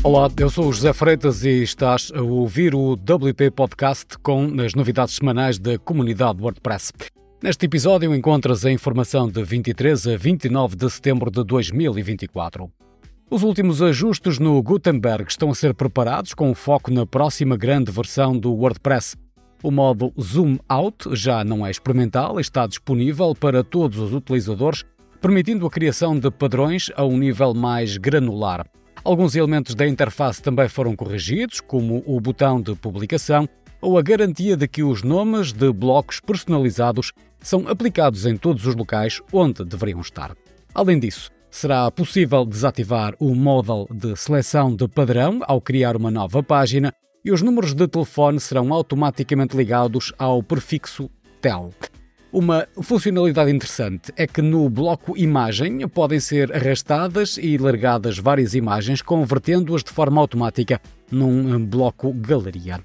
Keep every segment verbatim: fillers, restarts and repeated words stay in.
Olá, eu sou o José Freitas e estás a ouvir o W P Podcast com as novidades semanais da comunidade WordPress. Neste episódio encontras a informação de vinte e três a vinte e nove de setembro de dois mil e vinte e quatro. Os últimos ajustes no Gutenberg estão a ser preparados com foco na próxima grande versão do WordPress. O modo Zoom Out já não é experimental e está disponível para todos os utilizadores, permitindo a criação de padrões a um nível mais granular. Alguns elementos da interface também foram corrigidos, como o botão de publicação ou a garantia de que os nomes de blocos personalizados são aplicados em todos os locais onde deveriam estar. Além disso, será possível desativar o modal de seleção de padrão ao criar uma nova página e os números de telefone serão automaticamente ligados ao prefixo tel. Uma funcionalidade interessante é que no bloco imagem podem ser arrastadas e largadas várias imagens, convertendo-as de forma automática num bloco galeria.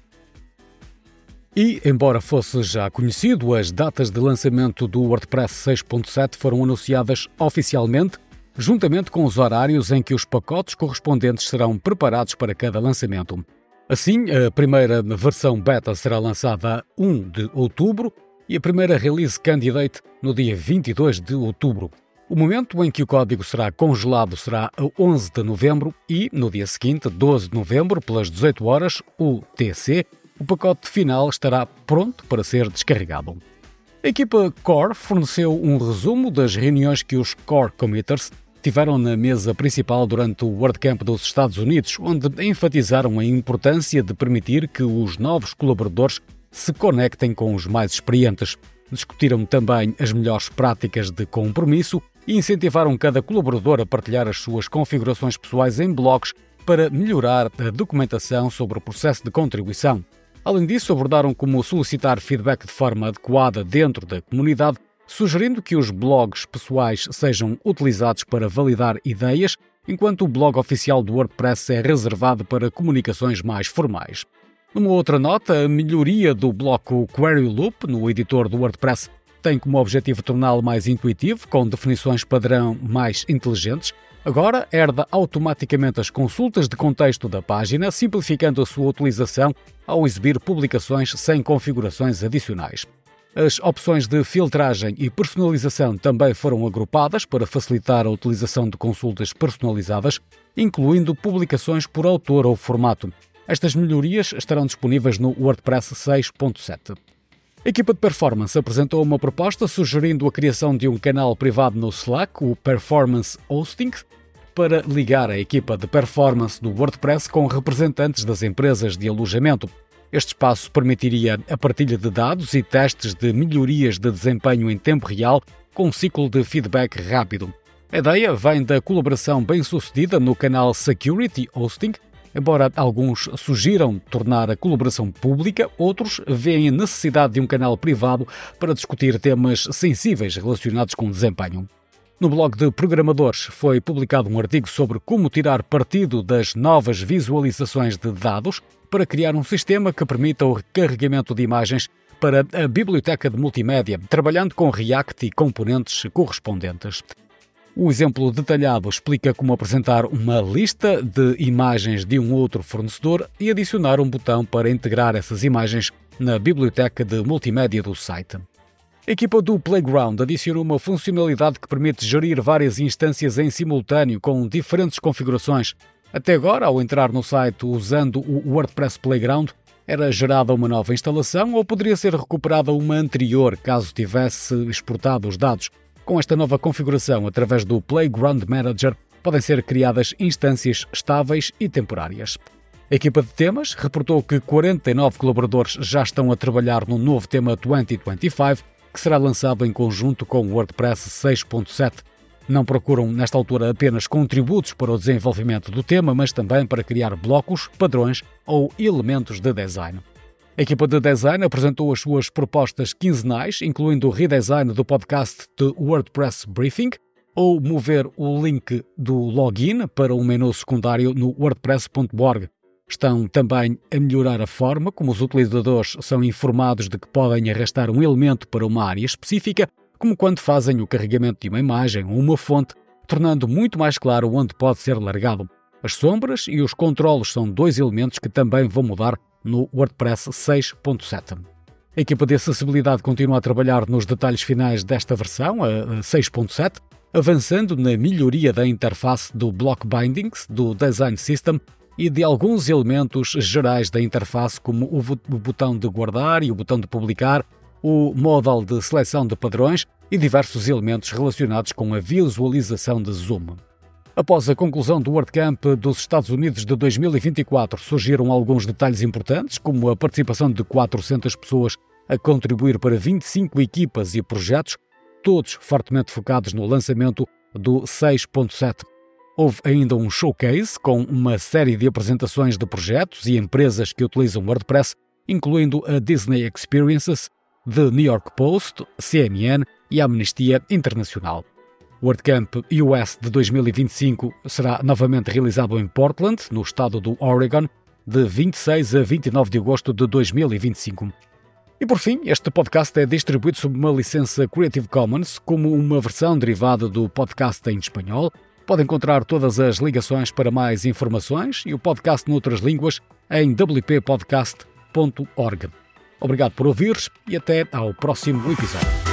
E, embora fosse já conhecido, as datas de lançamento do WordPress seis ponto sete foram anunciadas oficialmente, juntamente com os horários em que os pacotes correspondentes serão preparados para cada lançamento. Assim, a primeira versão beta será lançada a um de outubro, e a primeira Release Candidate no dia vinte e dois de outubro. O momento em que o código será congelado será a onze de novembro e, no dia seguinte, doze de novembro, pelas dezoito horas, U T C, o pacote final estará pronto para ser descarregado. A equipa Core forneceu um resumo das reuniões que os Core Committers tiveram na mesa principal durante o WordCamp dos Estados Unidos, onde enfatizaram a importância de permitir que os novos colaboradores se conectem com os mais experientes. Discutiram também as melhores práticas de compromisso e incentivaram cada colaborador a partilhar as suas configurações pessoais em blogs para melhorar a documentação sobre o processo de contribuição. Além disso, abordaram como solicitar feedback de forma adequada dentro da comunidade, sugerindo que os blogs pessoais sejam utilizados para validar ideias, enquanto o blog oficial do WordPress é reservado para comunicações mais formais. Numa outra nota, a melhoria do bloco Query Loop no editor do WordPress tem como objetivo torná-lo mais intuitivo, com definições padrão mais inteligentes. Agora herda automaticamente as consultas de contexto da página, simplificando a sua utilização ao exibir publicações sem configurações adicionais. As opções de filtragem e personalização também foram agrupadas para facilitar a utilização de consultas personalizadas, incluindo publicações por autor ou formato. Estas melhorias estarão disponíveis no WordPress seis ponto sete. A equipa de Performance apresentou uma proposta sugerindo a criação de um canal privado no Slack, o Performance Hosting, para ligar a equipa de Performance do WordPress com representantes das empresas de alojamento. Este espaço permitiria a partilha de dados e testes de melhorias de desempenho em tempo real, com um ciclo de feedback rápido. A ideia vem da colaboração bem-sucedida no canal Security Hosting. Embora alguns sugiram tornar a colaboração pública, outros veem a necessidade de um canal privado para discutir temas sensíveis relacionados com o desempenho. No blog de programadores foi publicado um artigo sobre como tirar partido das novas visualizações de dados para criar um sistema que permita o recarregamento de imagens para a biblioteca de multimédia, trabalhando com React e componentes correspondentes. O exemplo detalhado explica como apresentar uma lista de imagens de um outro fornecedor e adicionar um botão para integrar essas imagens na biblioteca de multimédia do site. A equipa do Playground adicionou uma funcionalidade que permite gerir várias instâncias em simultâneo com diferentes configurações. Até agora, ao entrar no site usando o WordPress Playground, era gerada uma nova instalação ou poderia ser recuperada uma anterior caso tivesse exportado os dados. Com esta nova configuração, através do Playground Manager, podem ser criadas instâncias estáveis e temporárias. A equipa de temas reportou que quarenta e nove colaboradores já estão a trabalhar no novo tema dois mil e vinte e cinco, que será lançado em conjunto com o WordPress seis ponto sete. Não procuram, nesta altura, apenas contributos para o desenvolvimento do tema, mas também para criar blocos, padrões ou elementos de design. A equipa de design apresentou as suas propostas quinzenais, incluindo o redesign do podcast de WordPress Briefing, ou mover o link do login para um menu secundário no wordpress ponto org. Estão também a melhorar a forma como os utilizadores são informados de que podem arrastar um elemento para uma área específica, como quando fazem o carregamento de uma imagem ou uma fonte, tornando muito mais claro onde pode ser largado. As sombras e os controlos são dois elementos que também vão mudar no WordPress seis ponto sete. A equipa de acessibilidade continua a trabalhar nos detalhes finais desta versão, a seis ponto sete, avançando na melhoria da interface do Block Bindings, do Design System e de alguns elementos gerais da interface, como o botão de guardar e o botão de publicar, o modal de seleção de padrões e diversos elementos relacionados com a visualização de zoom. Após a conclusão do WordCamp dos Estados Unidos de dois mil e vinte e quatro, surgiram alguns detalhes importantes, como a participação de quatrocentas pessoas a contribuir para vinte e cinco equipas e projetos, todos fortemente focados no lançamento do seis ponto sete. Houve ainda um showcase com uma série de apresentações de projetos e empresas que utilizam WordPress, incluindo a Disney Experiences, The New York Post, C N N e a Amnistia Internacional. O WordCamp U S de dois mil e vinte e cinco será novamente realizado em Portland, no estado do Oregon, de vinte e seis a vinte e nove de agosto de dois mil e vinte e cinco. E por fim, este podcast é distribuído sob uma licença Creative Commons como uma versão derivada do podcast em espanhol. Pode encontrar todas as ligações para mais informações e o podcast noutras línguas em w p podcast ponto org. Obrigado por ouvires e até ao próximo episódio.